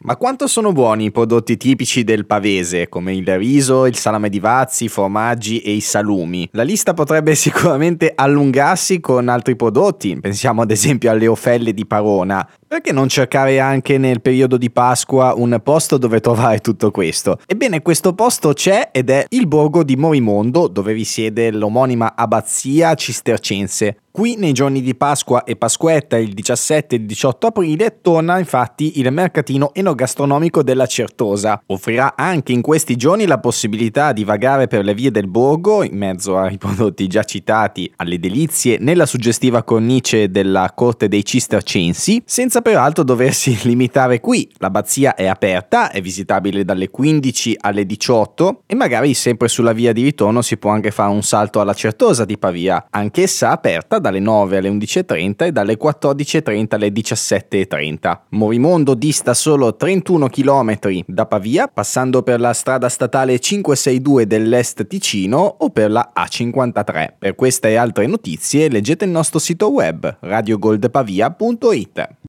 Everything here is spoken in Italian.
Ma quanto sono buoni i prodotti tipici del pavese, come il riso, il salame di Vazzi, i formaggi e i salumi? La lista potrebbe sicuramente allungarsi con altri prodotti, pensiamo ad esempio alle ofelle di Parona. Perché non cercare anche nel periodo di Pasqua un posto dove trovare tutto questo? Ebbene, questo posto c'è ed è il borgo di Morimondo, dove risiede l'omonima abbazia cistercense. Qui nei giorni di Pasqua e Pasquetta, il 17 e il 18 aprile, torna infatti il mercatino enogastronomico della Certosa. Offrirà anche in questi giorni la possibilità di vagare per le vie del borgo, in mezzo ai prodotti già citati, alle delizie, nella suggestiva cornice della corte dei cistercensi, senza peraltro doversi limitare qui. L'abbazia è aperta, è visitabile dalle 15 alle 18 e magari sempre sulla via di ritorno si può anche fare un salto alla Certosa di Pavia, anch'essa aperta dalle 9 alle 11.30 e dalle 14.30 alle 17.30. Morimondo dista solo 31 km da Pavia, passando per la strada statale 562 dell'Est Ticino o per la A53. Per queste e altre notizie leggete il nostro sito web radiogoldpavia.it.